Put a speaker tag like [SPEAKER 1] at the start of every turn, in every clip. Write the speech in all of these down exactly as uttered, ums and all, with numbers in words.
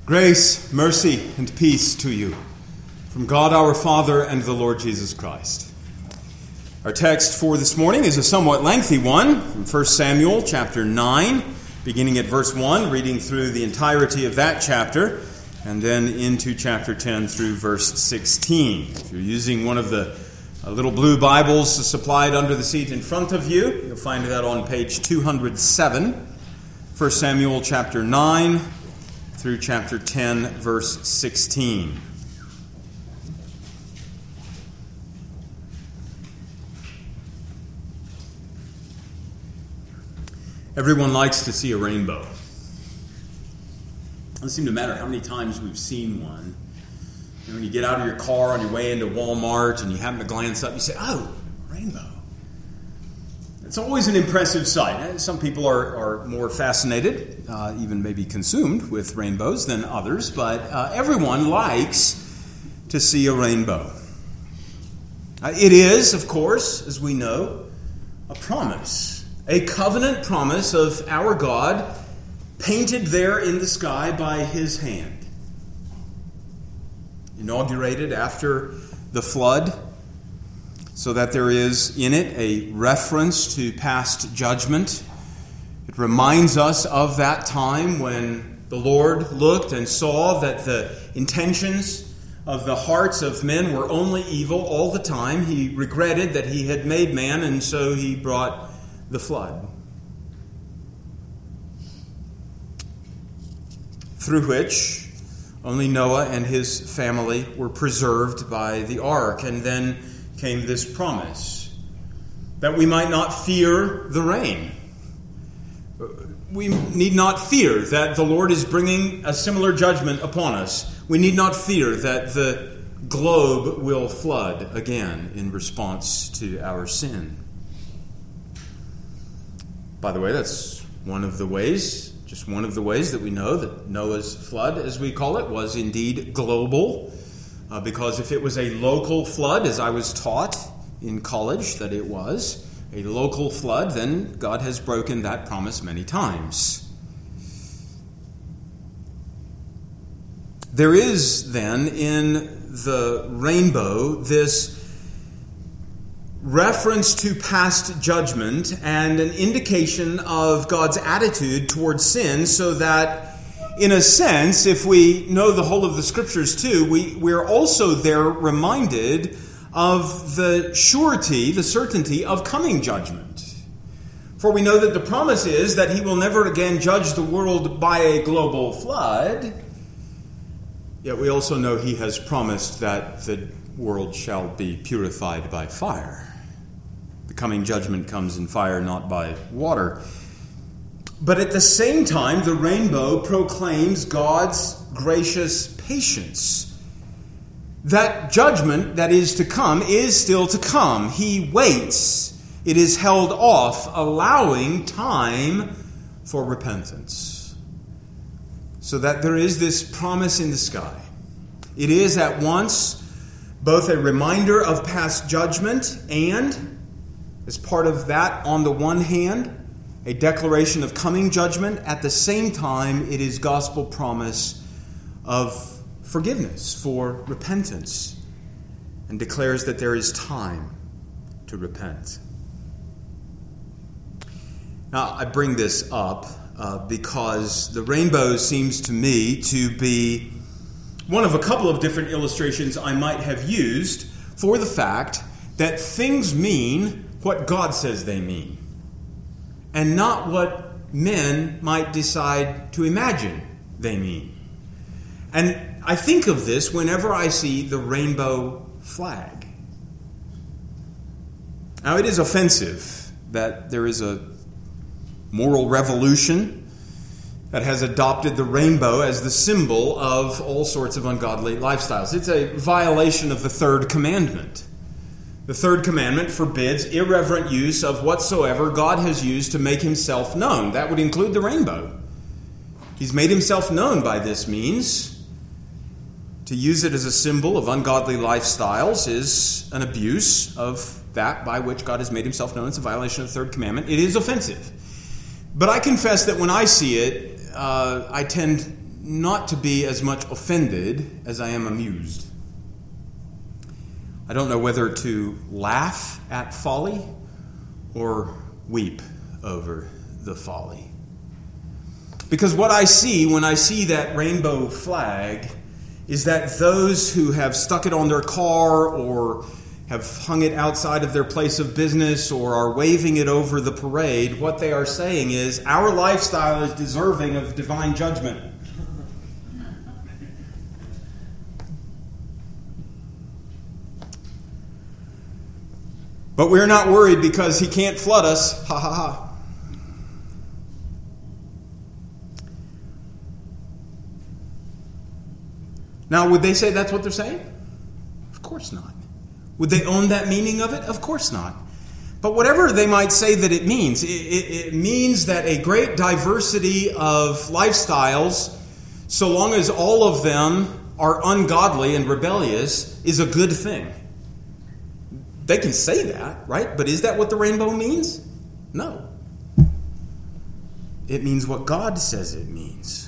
[SPEAKER 1] Grace, mercy, and peace to you from God our Father and the Lord Jesus Christ. Our text for this morning is a somewhat lengthy one from First Samuel chapter nine, beginning at verse one, reading through the entirety of that chapter, and then into chapter ten through verse sixteen. If you're using one of the uh, little blue Bibles supplied under the seat in front of you, you'll find that on page two hundred seven, First Samuel chapter nine, through chapter ten, verse sixteen. Everyone likes to see a rainbow. It doesn't seem to matter how many times we've seen one. You know, when you get out of your car on your way into Walmart and you happen to glance up, you say, oh, rainbow. It's always an impressive sight. Some people are, are more fascinated, uh, even maybe consumed with rainbows than others, but uh, everyone likes to see a rainbow. Uh, it is, of course, as we know, a promise, a covenant promise of our God painted there in the sky by His hand. Inaugurated after the flood, so that there is in it a reference to past judgment. It reminds us of that time when the Lord looked and saw that the intentions of the hearts of men were only evil all the time. He regretted that He had made man, and so He brought the flood, through which only Noah and his family were preserved by the ark. And then came this promise that we might not fear the rain. We need not fear that the Lord is bringing a similar judgment upon us. We need not fear that the globe will flood again in response to our sin. By the way, that's one of the ways, just one of the ways that we know that Noah's flood, as we call it, was indeed global. Uh, because if it was a local flood, as I was taught in college that it was, a local flood, then God has broken that promise many times. There is then in the rainbow this reference to past judgment and an indication of God's attitude towards sin, so that in a sense, if we know the whole of the Scriptures too, we, we're also there reminded of the surety, the certainty of coming judgment. For we know that the promise is that He will never again judge the world by a global flood. Yet we also know He has promised that the world shall be purified by fire. The coming judgment comes in fire, not by water. But at the same time, the rainbow proclaims God's gracious patience. That judgment that is to come is still to come. He waits. It is held off, allowing time for repentance. So that there is this promise in the sky. It is at once both a reminder of past judgment and, as part of that, on the one hand, a declaration of coming judgment. At the same time, it is gospel promise of forgiveness for repentance, and declares that there is time to repent. Now, I bring this up uh, because the rainbow seems to me to be one of a couple of different illustrations I might have used for the fact that things mean what God says they mean, and not what men might decide to imagine they mean. And I think of this whenever I see the rainbow flag. Now, it is offensive that there is a moral revolution that has adopted the rainbow as the symbol of all sorts of ungodly lifestyles. It's a violation of the third commandment. The third commandment forbids irreverent use of whatsoever God has used to make Himself known. That would include the rainbow. He's made Himself known by this means. To use it as a symbol of ungodly lifestyles is an abuse of that by which God has made Himself known. It's a violation of the third commandment. It is offensive. But I confess that when I see it, uh, I tend not to be as much offended as I am amused. I don't know whether to laugh at folly or weep over the folly. Because what I see when I see that rainbow flag is that those who have stuck it on their car or have hung it outside of their place of business or are waving it over the parade, what they are saying is, our lifestyle is deserving of divine judgment. But we're not worried because he can't flood us. Ha ha ha. Now, would they say that's what they're saying? Of course not. Would they own that meaning of it? Of course not. But whatever they might say that it means, it, it, it means that a great diversity of lifestyles, so long as all of them are ungodly and rebellious, is a good thing. They can say that, right? But is that what the rainbow means? No. It means what God says it means.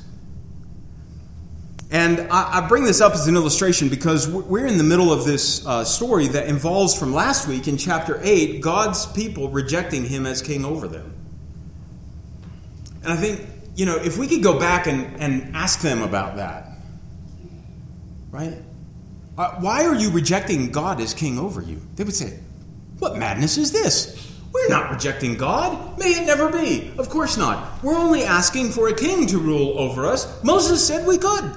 [SPEAKER 1] And I, I bring this up as an illustration because we're in the middle of this uh, story that involves, from last week in chapter eight, God's people rejecting him as king over them. And I think, you know, if we could go back and, and ask them about that, right? Uh, why are you rejecting God as king over you? They would say, what madness is this? We're not rejecting God. May it never be. Of course not. We're only asking for a king to rule over us. Moses said we could.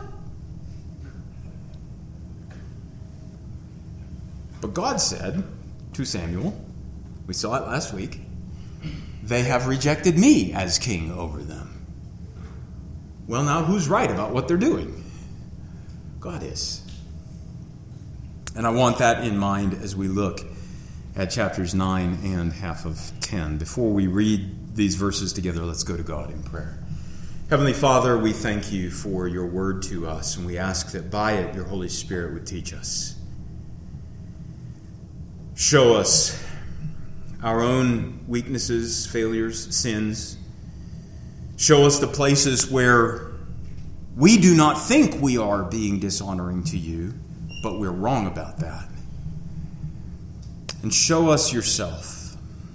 [SPEAKER 1] But God said to Samuel, we saw it last week, they have rejected me as king over them. Well, now who's right about what they're doing? God is. And I want that in mind as we look at chapters nine and half of ten. Before we read these verses together, let's go to God in prayer. Heavenly Father, we thank you for your word to us, and we ask that by it your Holy Spirit would teach us. Show us our own weaknesses, failures, sins. Show us the places where we do not think we are being dishonoring to you, but we're wrong about that. And show us yourself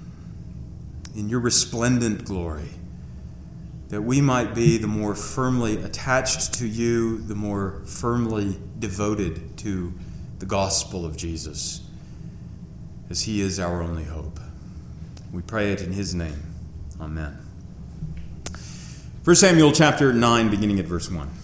[SPEAKER 1] in your resplendent glory, that we might be the more firmly attached to you, the more firmly devoted to the gospel of Jesus, as he is our only hope. We pray it in his name. Amen. First Samuel chapter nine, beginning at verse one.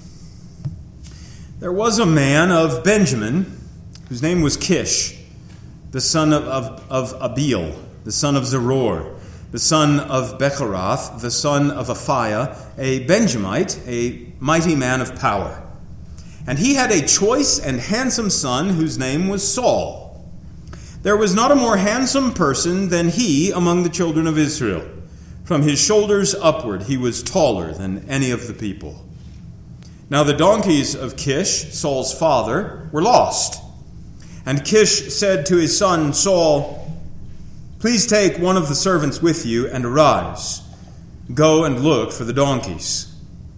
[SPEAKER 1] There was a man of Benjamin, whose name was Kish, the son of, of, of Abiel, the son of Zeror, the son of Bechorath, the son of Aphiah, a Benjamite, a mighty man of power. And he had a choice and handsome son whose name was Saul. There was not a more handsome person than he among the children of Israel. From his shoulders upward he was taller than any of the people. Now the donkeys of Kish, Saul's father, were lost. And Kish said to his son Saul, "Please take one of the servants with you and arise. Go and look for the donkeys."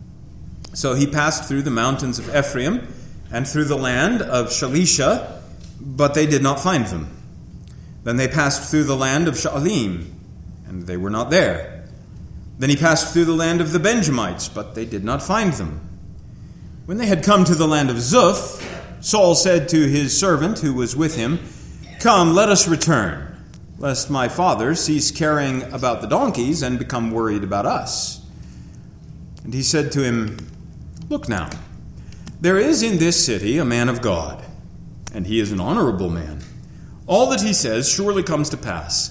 [SPEAKER 1] So he passed through the mountains of Ephraim and through the land of Shalisha, but they did not find them. Then they passed through the land of Sha'alim, and they were not there. Then he passed through the land of the Benjamites, but they did not find them. When they had come to the land of Zuph, Saul said to his servant who was with him, "Come, let us return, lest my father cease caring about the donkeys and become worried about us." And he said to him, "Look now, there is in this city a man of God, and he is an honorable man. All that he says surely comes to pass.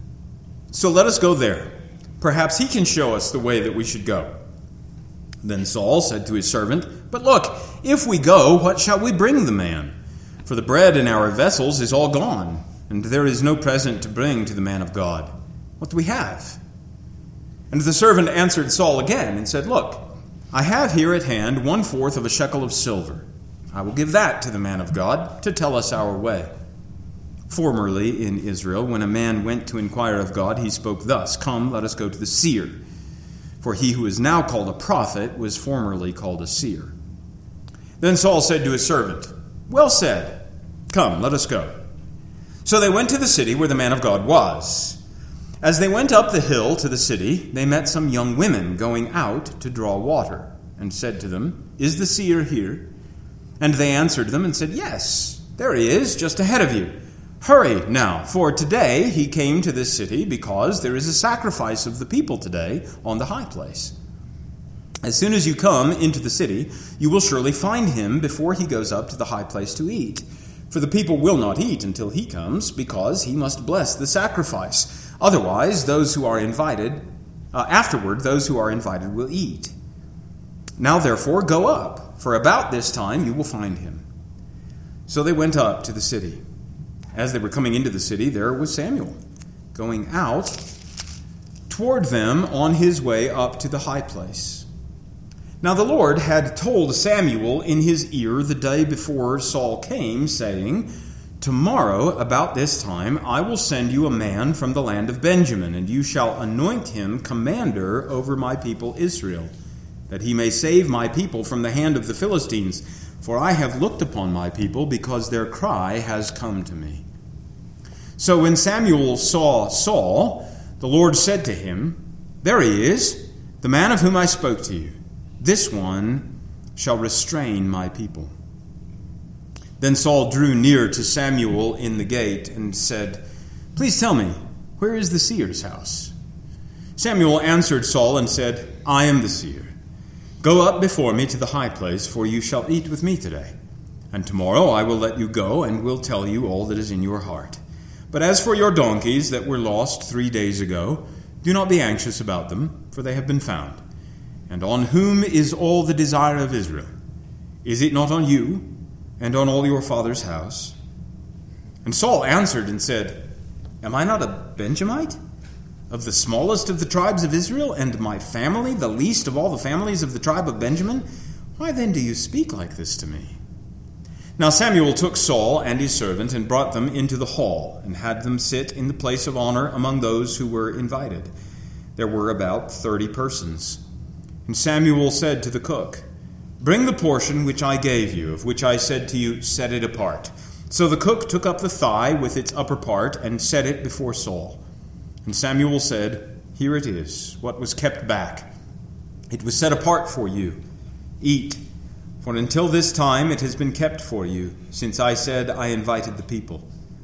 [SPEAKER 1] So let us go there. Perhaps he can show us the way that we should go." Then Saul said to his servant, "But look, if we go, what shall we bring the man? For the bread in our vessels is all gone, and there is no present to bring to the man of God. What do we have?" And the servant answered Saul again and said, "Look, I have here at hand one fourth of a shekel of silver. I will give that to the man of God to tell us our way. Formerly in Israel, when a man went to inquire of God, he spoke thus, 'Come, let us go to the seer.' For he who is now called a prophet was formerly called a seer." Then Saul said to his servant, "Well said. Come, let us go." So they went to the city where the man of God was. As they went up the hill to the city, they met some young women going out to draw water, and said to them, "Is the seer here?" And they answered them and said, "Yes, there he is, just ahead of you. Hurry now, for today he came to this city because there is a sacrifice of the people today on the high place. As soon as you come into the city, you will surely find him before he goes up to the high place to eat. For the people will not eat until he comes, because he must bless the sacrifice. Otherwise, those who are invited, uh, afterward, those who are invited will eat. Now therefore, go up, for about this time you will find him." So they went up to the city. As they were coming into the city, there was Samuel, going out toward them on his way up to the high place. Now the Lord had told Samuel in his ear the day before Saul came, saying, "Tomorrow, about this time, I will send you a man from the land of Benjamin, and you shall anoint him commander over my people Israel, that he may save my people from the hand of the Philistines. For I have looked upon my people, because their cry has come to me." So when Samuel saw Saul, the Lord said to him, "There he is, the man of whom I spoke to you. This one shall restrain my people." Then Saul drew near to Samuel in the gate and said, "Please tell me, where is the seer's house?" Samuel answered Saul and said, "I am the seer. Go up before me to the high place, for you shall eat with me today. And tomorrow I will let you go and will tell you all that is in your heart. But as for your donkeys that were lost three days ago, do not be anxious about them, for they have been found. And on whom is all the desire of Israel? Is it not on you and on all your father's house?" And Saul answered and said, "Am I not a Benjamite, of the smallest of the tribes of Israel, and my family the least of all the families of the tribe of Benjamin? Why then do you speak like this to me?" Now Samuel took Saul and his servant and brought them into the hall, and had them sit in the place of honor among those who were invited. There were about thirty persons. And Samuel said to the cook, "Bring the portion which I gave you, of which I said to you, set it apart." So the cook took up the thigh with its upper part and set it before Saul. And Samuel said, "Here it is, what was kept back. It was set apart for you. Eat, for until this time it has been kept for you, since I said I invited the people."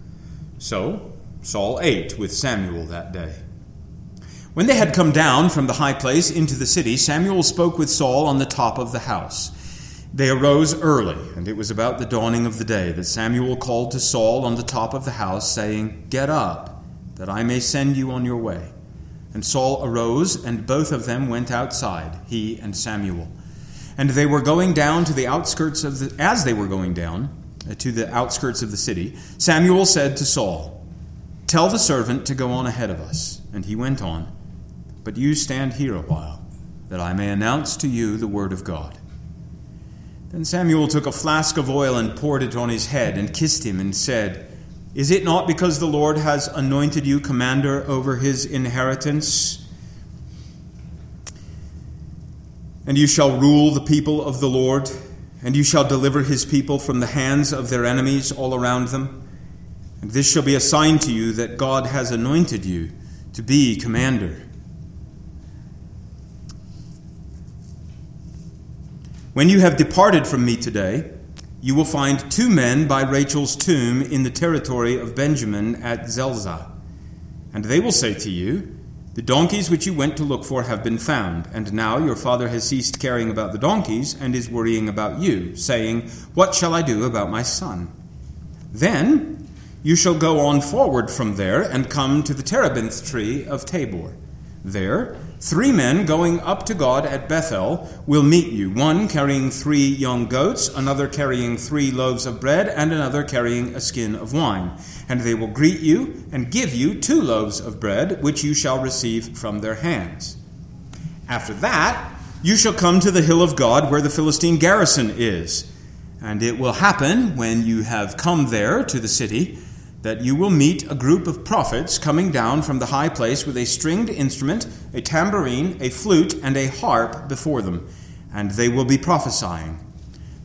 [SPEAKER 1] So Saul ate with Samuel that day. When they had come down from the high place into the city, Samuel spoke with Saul on the top of the house. They arose early, and it was about the dawning of the day that Samuel called to Saul on the top of the house, saying, "Get up, that I may send you on your way." And Saul arose, and both of them went outside, he and Samuel. And they were going down to the outskirts of the, as they were going down uh, to the outskirts of the city, Samuel said to Saul, "Tell the servant to go on ahead of us." And he went on. "But you stand here a while, that I may announce to you the word of God." Then Samuel took a flask of oil and poured it on his head and kissed him and said, "Is it not because the Lord has anointed you commander over his inheritance? And you shall rule the people of the Lord, and you shall deliver his people from the hands of their enemies all around them. And this shall be a sign to you that God has anointed you to be commander. When you have departed from me today, you will find two men by Rachel's tomb in the territory of Benjamin at Zelzah. And they will say to you, 'The donkeys which you went to look for have been found, and now your father has ceased caring about the donkeys and is worrying about you, saying, What shall I do about my son?' Then you shall go on forward from there and come to the terebinth tree of Tabor. There, three men going up to God at Bethel will meet you, one carrying three young goats, another carrying three loaves of bread, and another carrying a skin of wine. And they will greet you and give you two loaves of bread, which you shall receive from their hands. After that, you shall come to the hill of God, where the Philistine garrison is. And it will happen, when you have come there to the city, that you will meet a group of prophets coming down from the high place with a stringed instrument, a tambourine, a flute, and a harp before them, and they will be prophesying.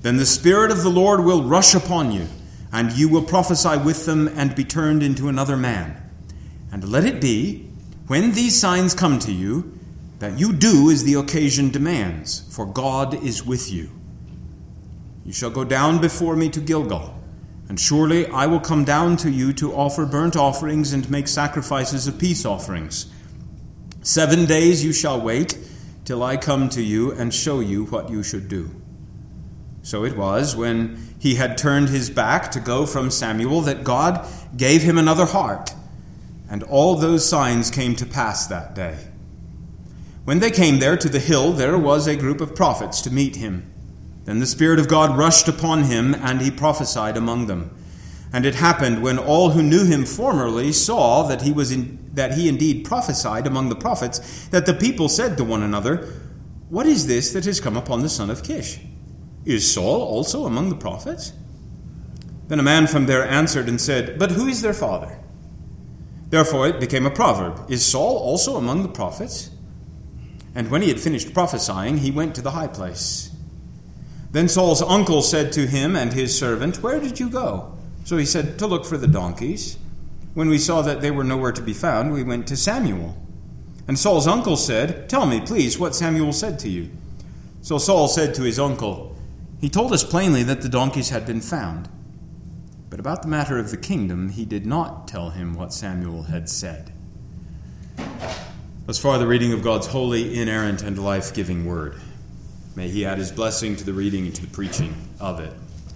[SPEAKER 1] Then the Spirit of the Lord will rush upon you, and you will prophesy with them and be turned into another man. And let it be, when these signs come to you, that you do as the occasion demands, for God is with you. You shall go down before me to Gilgal, and surely I will come down to you to offer burnt offerings and make sacrifices of peace offerings. Seven days you shall wait till I come to you and show you what you should do. So it was, when he had turned his back to go from Samuel, that God gave him another heart, and all those signs came to pass that day. When they came there to the hill, there was a group of prophets to meet him. Then the Spirit of God rushed upon him, and he prophesied among them. And it happened, when all who knew him formerly saw that he was in, that he indeed prophesied among the prophets, that the people said to one another, "What is this that has come upon the son of Kish? Is Saul also among the prophets?" Then a man from there answered and said, "But who is their father?" Therefore it became a proverb, "Is Saul also among the prophets?" And when he had finished prophesying, he went to the high place. Then Saul's uncle said to him and his servant, "Where did you go?" So he said, "To look for the donkeys. When we saw that they were nowhere to be found, we went to Samuel." And Saul's uncle said, "Tell me, please, what Samuel said to you." So Saul said to his uncle, "He told us plainly that the donkeys had been found. But about the matter of the kingdom, he did not tell him what Samuel had said." Thus far, the reading of God's holy, inerrant, and life-giving word. May he add his blessing to the reading and to the preaching of it.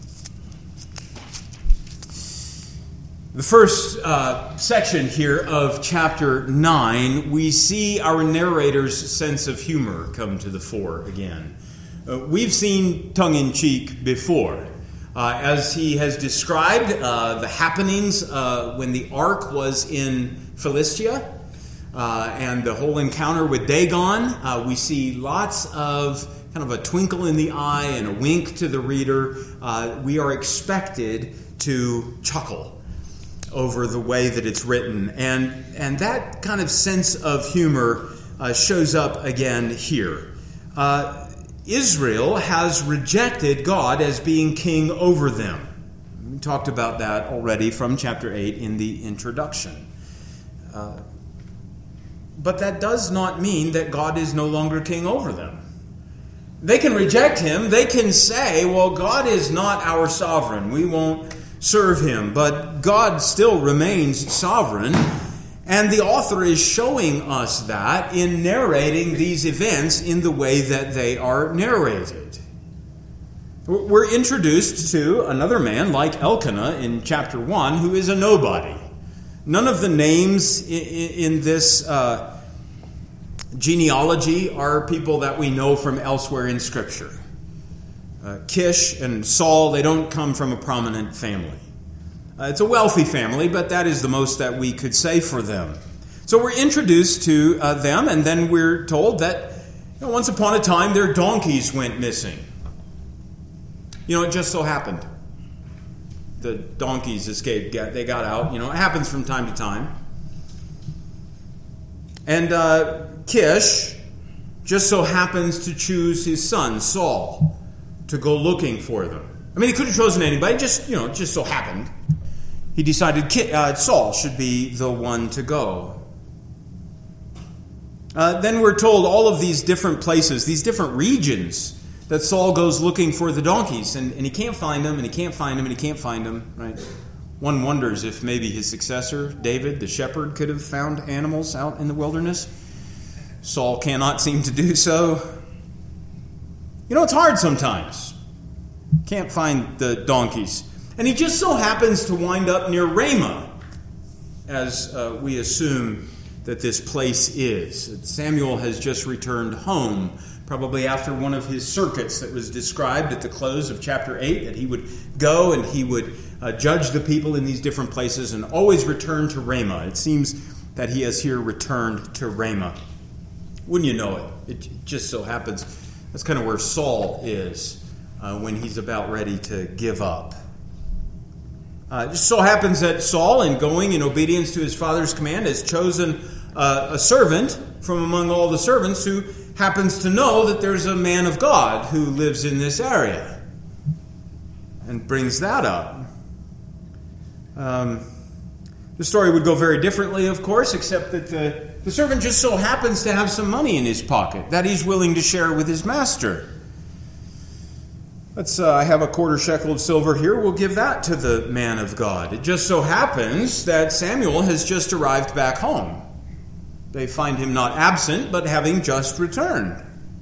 [SPEAKER 1] The first uh, section here of chapter nine, we see our narrator's sense of humor come to the fore again. Uh, we've seen tongue-in-cheek before, uh, as he has described uh, the happenings uh, when the ark was in Philistia uh, and the whole encounter with Dagon. Uh, we see lots of kind of a twinkle in the eye and a wink to the reader. Uh, we are expected to chuckle over the way that it's written. And, and that kind of sense of humor uh, shows up again here. Uh, Israel has rejected God as being king over them. We talked about that already from chapter eight in the introduction. Uh, but that does not mean that God is no longer king over them. They can reject him. They can say, well, God is not our sovereign. We won't serve him. But God still remains sovereign. And the author is showing us that in narrating these events in the way that they are narrated. We're introduced to another man like Elkanah in chapter one who is a nobody. None of the names in this uh, genealogy are people that we know from elsewhere in Scripture. Uh, Kish and Saul, they don't come from a prominent family. Uh, it's a wealthy family, but that is the most that we could say for them. So we're introduced to uh, them, and then we're told that you know, once upon a time their donkeys went missing. You know, it just so happened. The donkeys escaped. They got out. You know, it happens from time to time. And uh, Kish just so happens to choose his son, Saul, to go looking for them. I mean, he could have chosen anybody, just, you know, just so happened. He decided uh, Saul should be the one to go. Uh, then we're told all of these different places, these different regions that Saul goes looking for the donkeys. And, and he can't find them, and he can't find them, and he can't find them. Right? One wonders if maybe his successor, David, the shepherd, could have found animals out in the wilderness. Saul cannot seem to do so. You know, it's hard sometimes. Can't find the donkeys. And he just so happens to wind up near Ramah, as uh, we assume that this place is. Samuel has just returned home, probably after one of his circuits that was described at the close of chapter eight, that he would go and he would uh, judge the people in these different places and always return to Ramah. It seems that he has here returned to Ramah. Wouldn't you know it? It just so happens that's kind of where Saul is uh, when he's about ready to give up. Uh, it just so happens that Saul, in going in obedience to his father's command, has chosen uh, a servant from among all the servants who happens to know that there's a man of God who lives in this area. and brings that up. Um, the story would go very differently, of course, except that the, the servant just so happens to have some money in his pocket that he's willing to share with his master. Let's, uh, I have a quarter shekel of silver here. We'll give that to the man of God. It just so happens that Samuel has just arrived back home. They find him not absent, but having just returned.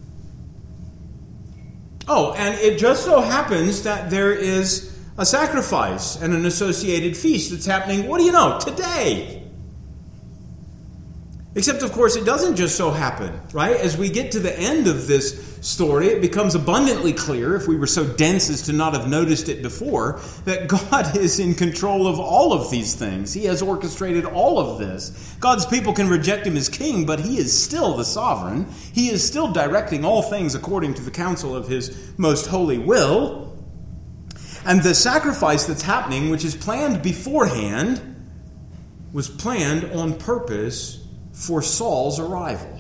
[SPEAKER 1] Oh, and it just so happens that there is a sacrifice and an associated feast that's happening, what do you know, today. Except, of course, it doesn't just so happen, right? As we get to the end of this story, it becomes abundantly clear, if we were so dense as to not have noticed it before, that God is in control of all of these things. He has orchestrated all of this. God's people can reject him as king, but he is still the sovereign. He is still directing all things according to the counsel of his most holy will. And the sacrifice that's happening, which is planned beforehand, was planned on purpose for Saul's arrival.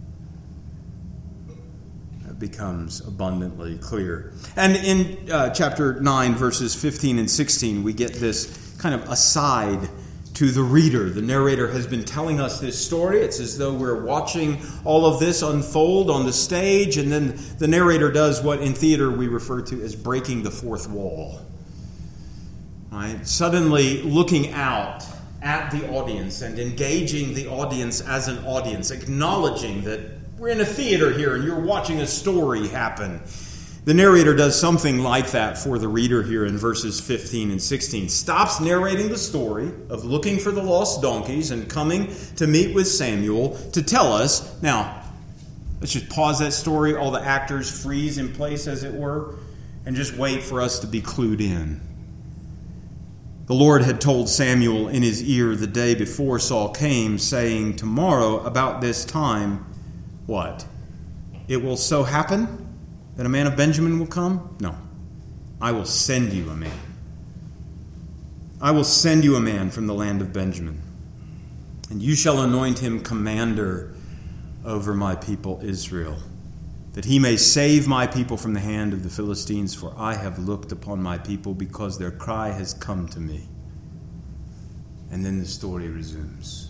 [SPEAKER 1] That becomes abundantly clear. And in uh, chapter nine, verses fifteen and sixteen, we get this kind of aside to the reader. The narrator has been telling us this story. It's as though we're watching all of this unfold on the stage, and then the narrator does what in theater we refer to as breaking the fourth wall. Right? Suddenly looking out at the audience and engaging the audience as an audience, acknowledging that we're in a theater here and you're watching a story happen. The narrator does something like that for the reader here in verses fifteen and sixteen. Stops narrating the story of looking for the lost donkeys and coming to meet with Samuel to tell us. Now, let's just pause that story. All the actors freeze in place, as it were, and just wait for us to be clued in. The Lord had told Samuel in his ear the day before Saul came, saying, tomorrow about this time, what? It will so happen that a man of Benjamin will come? No. I will send you a man. I will send you a man from the land of Benjamin. And you shall anoint him commander over my people Israel, that he may save my people from the hand of the Philistines, for I have looked upon my people because their cry has come to me. And then the story resumes.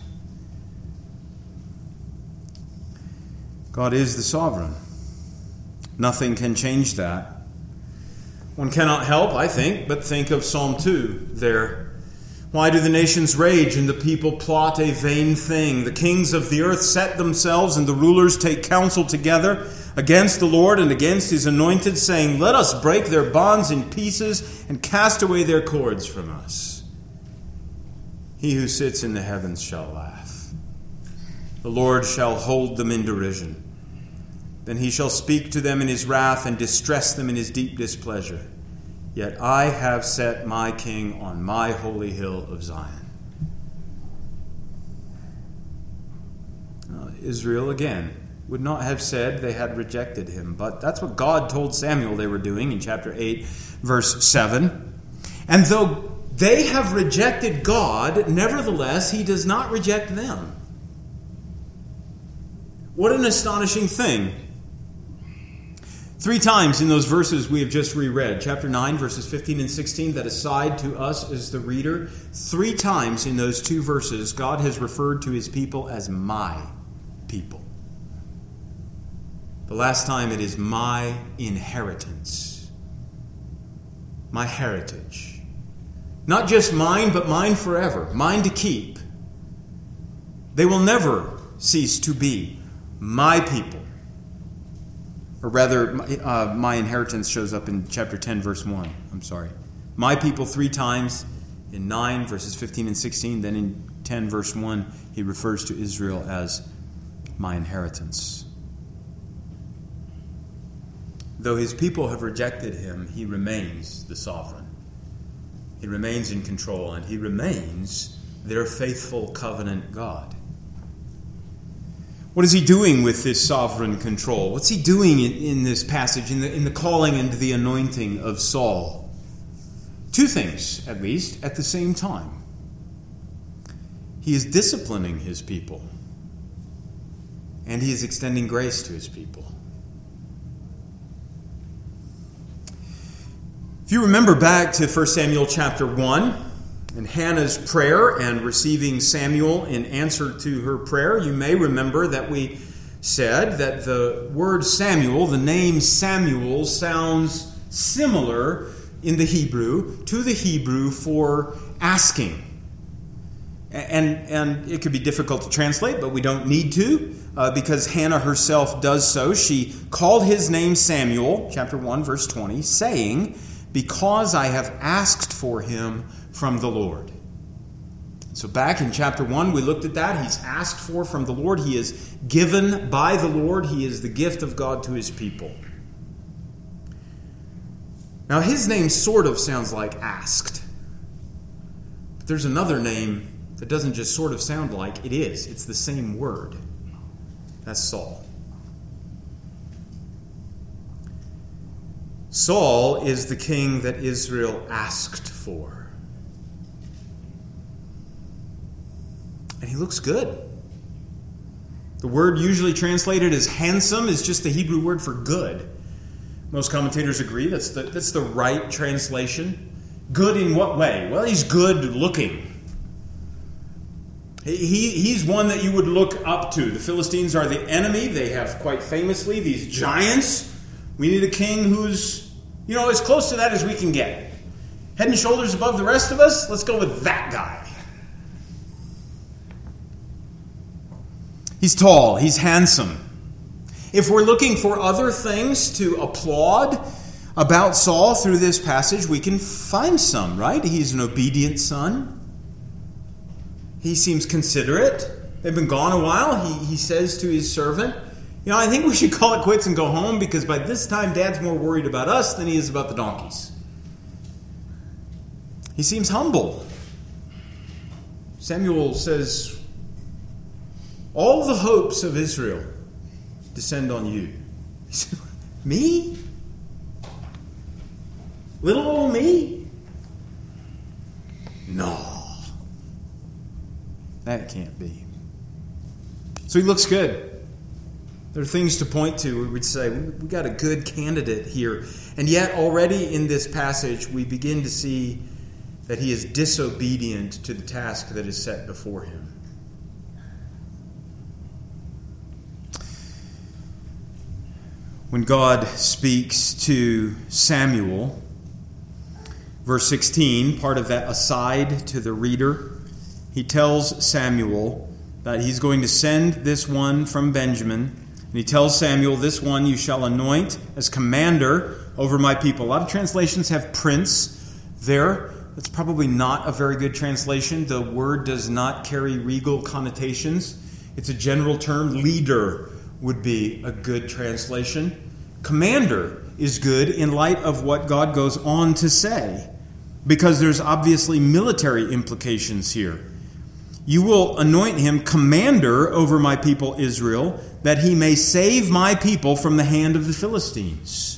[SPEAKER 1] God is the sovereign. Nothing can change that. One cannot help, I think, but think of Psalm two there. Why do the nations rage and the people plot a vain thing? The kings of the earth set themselves and the rulers take counsel together against the Lord and against his anointed, saying, let us break their bonds in pieces and cast away their cords from us. He who sits in the heavens shall laugh. The Lord shall hold them in derision. Then he shall speak to them in his wrath and distress them in his deep displeasure. Yet I have set my king on my holy hill of Zion. Uh, Israel, again, would not have said they had rejected him, but that's what God told Samuel they were doing in chapter eight, verse seven. And though they have rejected God, nevertheless, he does not reject them. What an astonishing thing. Three times in those verses we have just reread, chapter nine, verses fifteen and sixteen, that aside to us as the reader, three times in those two verses, God has referred to his people as my people. The last time it is my inheritance, my heritage. Not just mine, but mine forever, mine to keep. They will never cease to be my people. Or rather, uh, my inheritance shows up in chapter ten, verse one. I'm sorry. My people three times in nine, verses fifteen and sixteen. Then in ten, verse one, he refers to Israel as my inheritance. Though his people have rejected him, he remains the sovereign. He remains in control, and he remains their faithful covenant God. What is he doing with this sovereign control? What's he doing in, in this passage, in the, in the calling and the anointing of Saul? Two things, at least, at the same time. He is disciplining his people, and he is extending grace to his people. If you remember back to First Samuel chapter one and Hannah's prayer and receiving Samuel in answer to her prayer, you may remember that we said that the word Samuel, the name Samuel, sounds similar in the Hebrew to the Hebrew for asking. And, and it could be difficult to translate, but we don't need to uh, because Hannah herself does so. She called his name Samuel, chapter one, verse twenty, saying, "Because I have asked for him from the Lord." So back in chapter one, we looked at that. He's asked for from the Lord. He is given by the Lord. He is the gift of God to his people. Now, his name sort of sounds like asked. But there's another name that doesn't just sort of sound like, it is. It's the same word. That's Saul. Saul is the king that Israel asked for. And he looks good. The word usually translated as handsome is just the Hebrew word for good. Most commentators agree that's the, that's the right translation. Good in what way? Well, he's good looking. He, he's one that you would look up to. The Philistines are the enemy. They have quite famously these giants. We need a king who's, you know, as close to that as we can get. Head and shoulders above the rest of us. Let's go with that guy. He's tall. He's handsome. If we're looking for other things to applaud about Saul through this passage, we can find some, right? He's an obedient son. He seems considerate. They've been gone a while. He, he says to his servant, you know, I think we should call it quits and go home because by this time Dad's more worried about us than he is about the donkeys. He seems humble. Samuel says, all the hopes of Israel descend on you. He said, me? Little old me? No. That can't be. So he looks good. There are things to point to. We would say, we got a good candidate here. And yet already in this passage, we begin to see that he is disobedient to the task that is set before him. When God speaks to Samuel, verse sixteen, part of that aside to the reader, he tells Samuel that he's going to send this one from Benjamin. And he tells Samuel, this one you shall anoint as commander over my people. A lot of translations have prince there. That's probably not a very good translation. The word does not carry regal connotations. It's a general term. Leader would be a good translation. Commander is good in light of what God goes on to say, because there's obviously military implications here. You will anoint him commander over my people Israel, that he may save my people from the hand of the Philistines.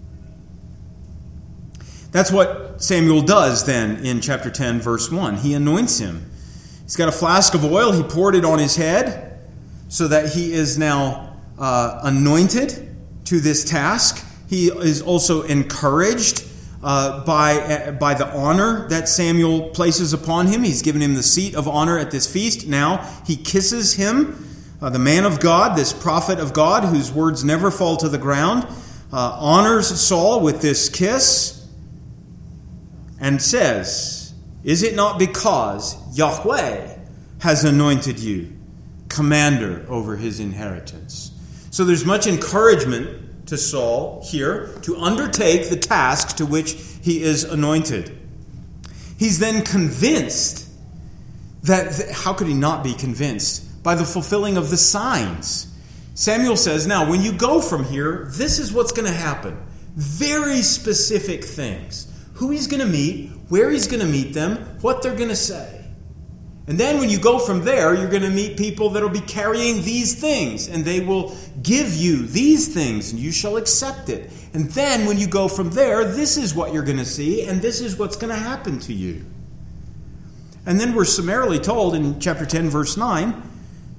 [SPEAKER 1] That's what Samuel does then in chapter ten, verse one. He anoints him. He's got a flask of oil. He poured it on his head so that he is now uh, anointed to this task. He is also encouraged uh, by, uh, by the honor that Samuel places upon him. He's given him the seat of honor at this feast. Now he kisses him, uh, the man of God, this prophet of God, whose words never fall to the ground, uh, honors Saul with this kiss and says, is it not because Yahweh has anointed you commander over his inheritance? So there's much encouragement to Saul here to undertake the task to which he is anointed. He's then convinced that, how could he not be convinced? By the fulfilling of the signs. Samuel says, now when you go from here, this is what's going to happen. Very specific things. Who he's going to meet, where he's going to meet them, what they're going to say. And then when you go from there, you're going to meet people that will be carrying these things, and they will give you these things, and you shall accept it. And then when you go from there, this is what you're going to see, and this is what's going to happen to you. And then we're summarily told in chapter ten, verse nine,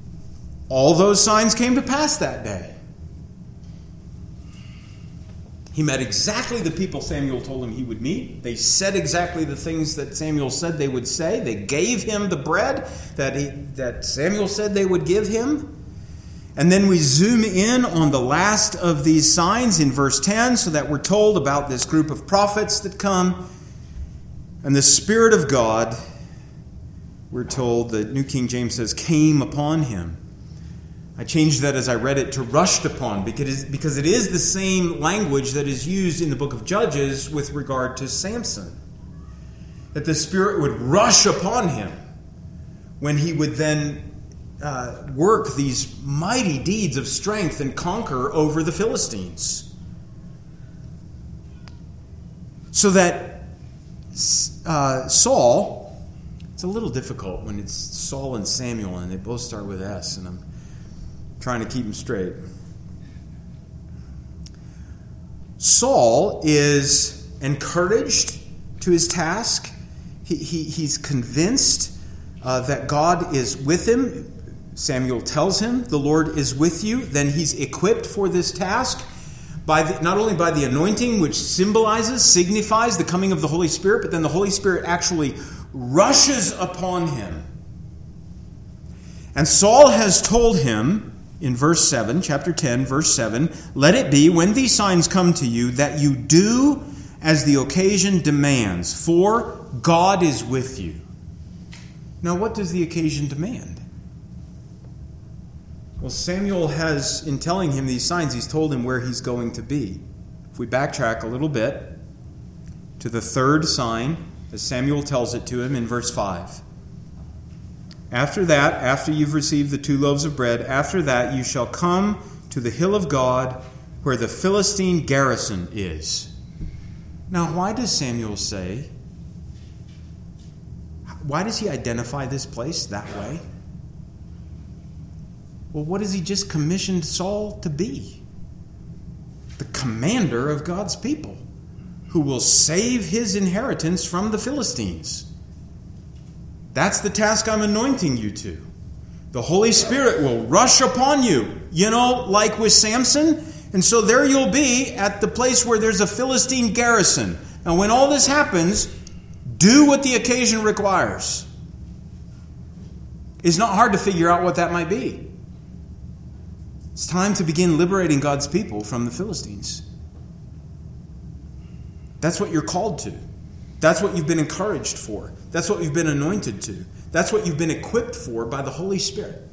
[SPEAKER 1] all those signs came to pass that day. He met exactly the people Samuel told him he would meet. They said exactly the things that Samuel said they would say. They gave him the bread that he, that Samuel said they would give him. And then we zoom in on the last of these signs in verse ten, so that we're told about this group of prophets that come. And the Spirit of God, we're told, the New King James says, came upon him. I changed that as I read it to rushed upon, because because it is the same language that is used in the book of Judges with regard to Samson. That the Spirit would rush upon him when he would then uh, work these mighty deeds of strength and conquer over the Philistines. So that uh, Saul, it's a little difficult when it's Saul and Samuel and they both start with S, and I'm trying to keep them straight. Saul is encouraged to his task. He, he, he's convinced uh, that God is with him. Samuel tells him, the Lord is with you. Then he's equipped for this task, by the, not only by the anointing, which symbolizes, signifies the coming of the Holy Spirit, but then the Holy Spirit actually rushes upon him. And Saul has told him, in verse seven, chapter ten, verse seven, let it be, when these signs come to you, that you do as the occasion demands, for God is with you. Now, what does the occasion demand? Well, Samuel has, in telling him these signs, he's told him where he's going to be. If we backtrack a little bit to the third sign, as Samuel tells it to him in verse five. After that, after you've received the two loaves of bread, after that you shall come to the hill of God where the Philistine garrison is. Now, why does Samuel say, why does he identify this place that way? Well, what has he just commissioned Saul to be? The commander of God's people, who will save his inheritance from the Philistines. That's the task I'm anointing you to. The Holy Spirit will rush upon you, you know, like with Samson. And so there you'll be at the place where there's a Philistine garrison. Now, when all this happens, do what the occasion requires. It's not hard to figure out what that might be. It's time to begin liberating God's people from the Philistines. That's what you're called to. That's what you've been encouraged for. That's what you've been anointed to. That's what you've been equipped for by the Holy Spirit.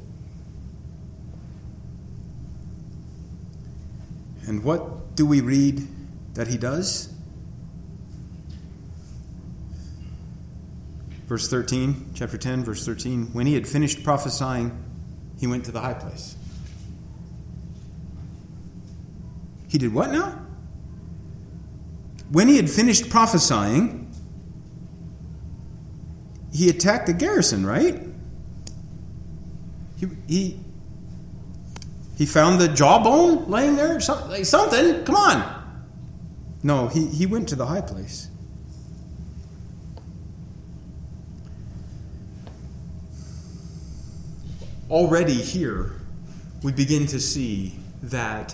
[SPEAKER 1] And what do we read that he does? Verse thirteen, chapter ten, verse thirteen. When he had finished prophesying, he went to the high place. He did what now? When he had finished prophesying, he attacked the garrison, right? He he, he found the jawbone laying there, something, something. Come on. No, he, he went to the high place. Already here, we begin to see that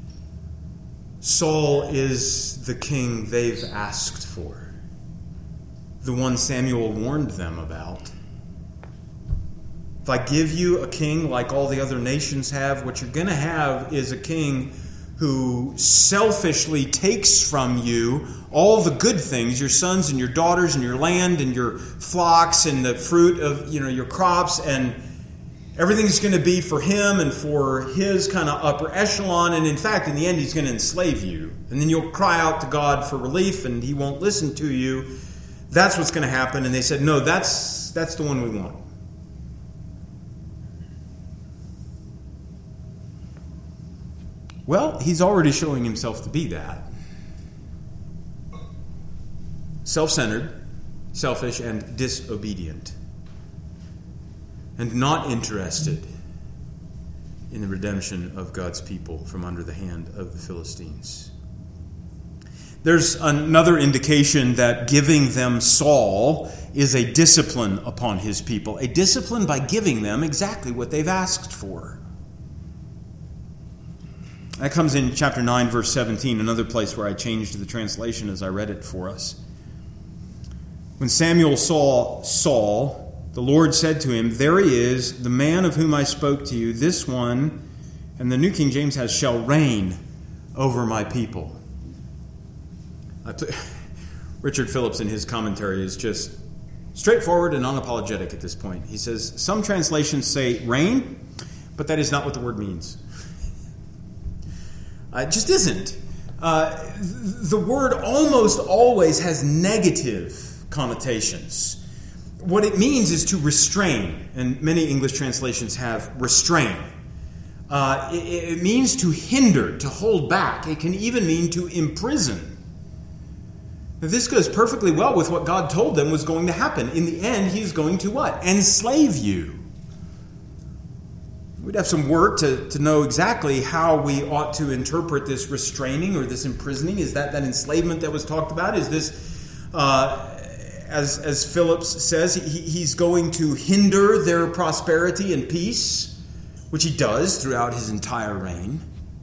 [SPEAKER 1] Saul is the king they've asked for. The one Samuel warned them about. If I give you a king like all the other nations have, what you're going to have is a king who selfishly takes from you all the good things, your sons and your daughters and your land and your flocks and the fruit of, you know, your crops, and everything's going to be for him and for his kind of upper echelon. And in fact, in the end, he's going to enslave you. And then you'll cry out to God for relief and he won't listen to you. That's what's going to happen. And they said, no, that's that's the one we want. Well, he's already showing himself to be that. Self-centered, selfish, and disobedient. And not interested in the redemption of God's people from under the hand of the Philistines. There's another indication that giving them Saul is a discipline upon his people. A discipline by giving them exactly what they've asked for. That comes in chapter nine, verse seventeen, another place where I changed the translation as I read it for us. When Samuel saw Saul, the Lord said to him, "There he is, the man of whom I spoke to you. This one," and the New King James has, "shall reign over my people." I put, Richard Phillips in his commentary is just straightforward and unapologetic at this point. He says, some translations say reign, but that is not what the word means. Uh, it just isn't. Uh, the word almost always has negative connotations. What it means is to restrain, and many English translations have restrain. Uh, it, it means to hinder, to hold back. It can even mean to imprison. Now, this goes perfectly well with what God told them was going to happen. In the end, he's going to what? Enslave you. We'd have some work to, to know exactly how we ought to interpret this restraining or this imprisoning. Is that that enslavement that was talked about? Is this, uh, as, as Phillips says, he, he's going to hinder their prosperity and peace, which he does throughout his entire reign.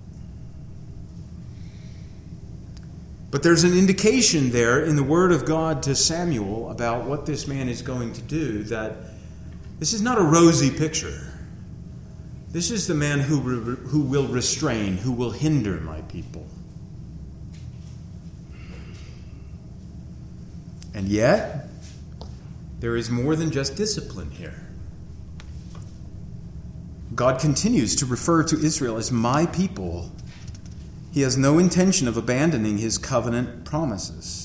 [SPEAKER 1] But there's an indication there in the word of God to Samuel about what this man is going to do, that this is not a rosy picture. This is the man who, re- who will restrain, who will hinder my people. And yet, there is more than just discipline here. God continues to refer to Israel as my people. He has no intention of abandoning his covenant promises.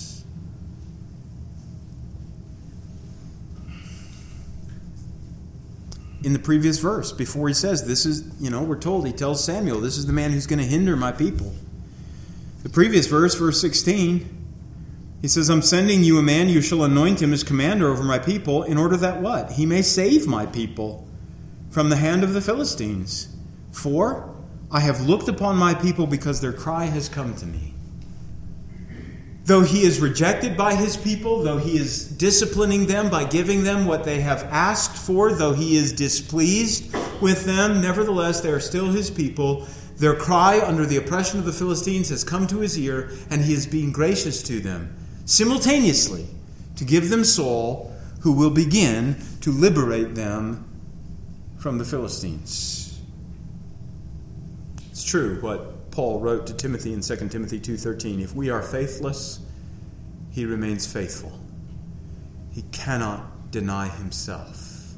[SPEAKER 1] In the previous verse, before he says, this is, you know, we're told, he tells Samuel, this is the man who's going to hinder my people. The previous verse, verse sixteen, he says, I'm sending you a man, you shall anoint him as commander over my people, in order that what? He may save my people from the hand of the Philistines. For I have looked upon my people because their cry has come to me. Though he is rejected by his people, though he is disciplining them by giving them what they have asked for, though he is displeased with them, nevertheless they are still his people. Their cry under the oppression of the Philistines has come to his ear, and he is being gracious to them, simultaneously to give them Saul, who will begin to liberate them from the Philistines. It's true what Paul wrote to Timothy in Second Timothy two thirteen, if we are faithless, he remains faithful. He cannot deny himself.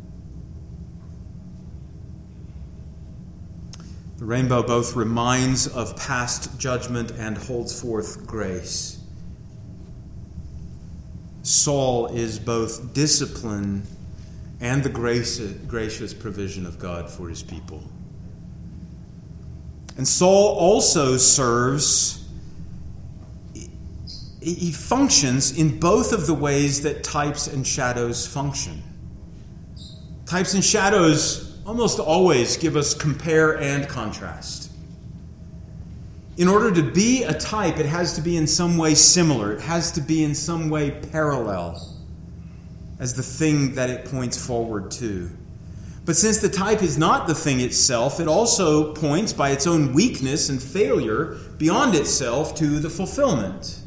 [SPEAKER 1] The rainbow both reminds of past judgment and holds forth grace. Saul is both discipline and the grace, gracious provision of God for his people. And Saul also serves, he functions in both of the ways that types and shadows function. Types and shadows almost always give us compare and contrast. In order to be a type, it has to be in some way similar. It has to be in some way parallel as the thing that it points forward to. But since the type is not the thing itself, it also points by its own weakness and failure beyond itself to the fulfillment.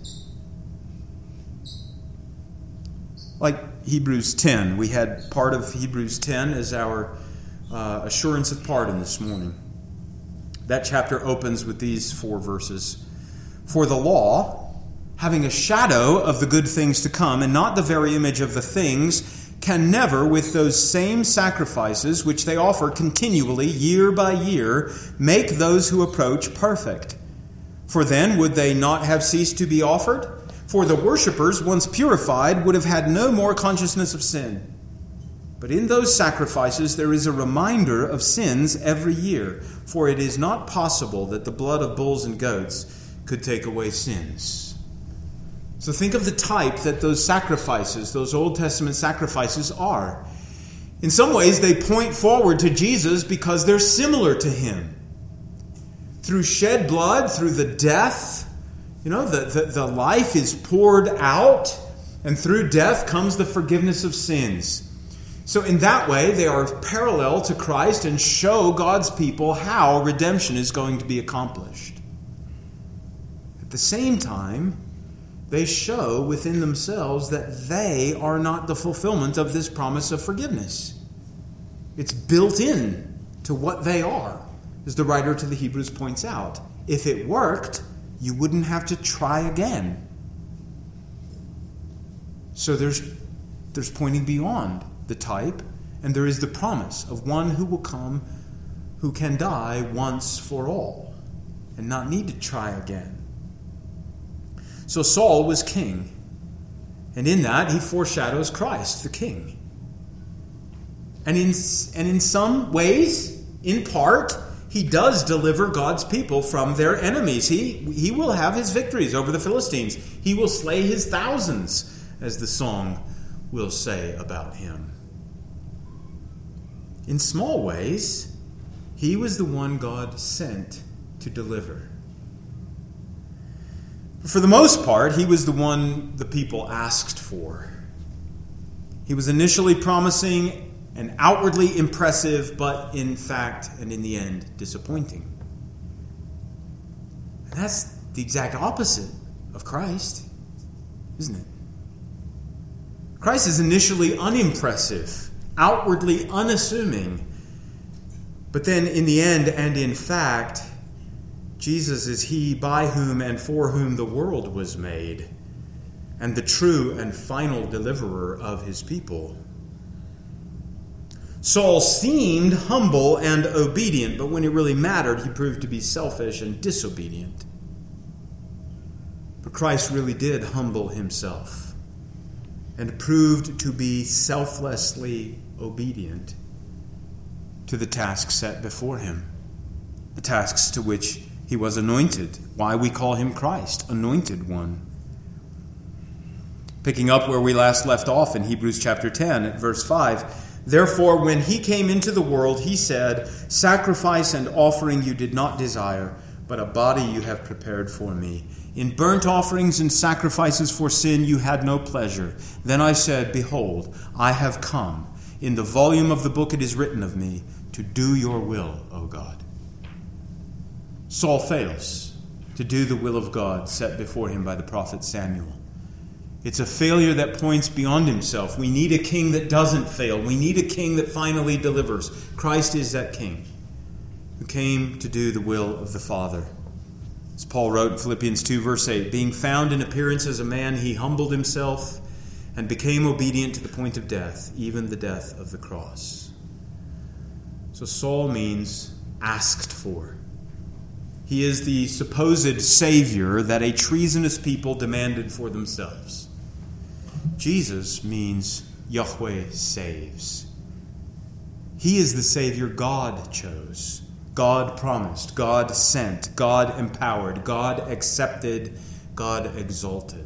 [SPEAKER 1] Like Hebrews ten. We had part of Hebrews ten as our uh, assurance of pardon this morning. That chapter opens with these four verses. For the law, having a shadow of the good things to come, and not the very image of the things, can never, with those same sacrifices which they offer continually, year by year, make those who approach perfect. For then would they not have ceased to be offered? For the worshippers, once purified, would have had no more consciousness of sin. But in those sacrifices there is a reminder of sins every year, for it is not possible that the blood of bulls and goats could take away sins. So think of the type that those sacrifices, those Old Testament sacrifices are. In some ways, they point forward to Jesus because they're similar to him. Through shed blood, through the death, you know, the, the, the life is poured out, and through death comes the forgiveness of sins. So in that way, they are parallel to Christ and show God's people how redemption is going to be accomplished. At the same time, they show within themselves that they are not the fulfillment of this promise of forgiveness. It's built in to what they are, as the writer to the Hebrews points out. If it worked, you wouldn't have to try again. So there's, there's pointing beyond the type, and there is the promise of one who will come who can die once for all and not need to try again. So Saul was king, and in that he foreshadows Christ, the king. And in, and in some ways, in part, he does deliver God's people from their enemies. He, he will have his victories over the Philistines. He will slay his thousands, as the song will say about him. In small ways, he was the one God sent to deliver. For the most part, he was the one the people asked for. He was initially promising and outwardly impressive, but in fact and in the end, disappointing. And that's the exact opposite of Christ, isn't it? Christ is initially unimpressive, outwardly unassuming, but then in the end and in fact, Jesus is he by whom and for whom the world was made, and the true and final deliverer of his people. Saul seemed humble and obedient, but when it really mattered, he proved to be selfish and disobedient. But Christ really did humble himself and proved to be selflessly obedient to the task set before him, the tasks to which he was anointed. Why we call him Christ, anointed one. Picking up where we last left off in Hebrews chapter ten at verse five, therefore, when he came into the world, he said, sacrifice and offering you did not desire, but a body you have prepared for me. In burnt offerings and sacrifices for sin you had no pleasure. Then I said, behold, I have come. In the volume of the book it is written of me, to do your will, O God. Saul fails to do the will of God set before him by the prophet Samuel. It's a failure that points beyond himself. We need a king that doesn't fail. We need a king that finally delivers. Christ is that king who came to do the will of the Father. As Paul wrote in Philippians two, verse eight, being found in appearance as a man, he humbled himself and became obedient to the point of death, even the death of the cross. So Saul means asked for. He is the supposed savior that a treasonous people demanded for themselves. Jesus means Yahweh saves. He is the savior God chose, God promised, God sent, God empowered, God accepted, God exalted.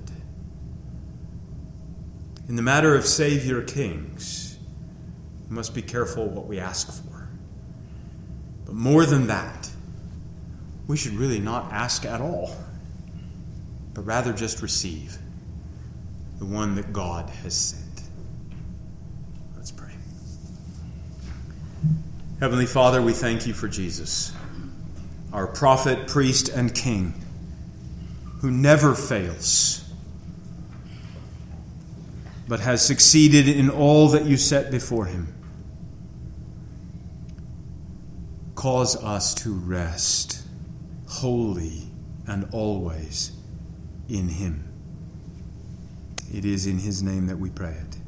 [SPEAKER 1] In the matter of savior kings, we must be careful what we ask for. But more than that, we should really not ask at all, but rather just receive the one that God has sent. Let's pray. Heavenly Father, we thank you for Jesus, our prophet, priest, and king, who never fails, but has succeeded in all that you set before him. Cause us to rest wholly and always in him. It is in his name that we pray it.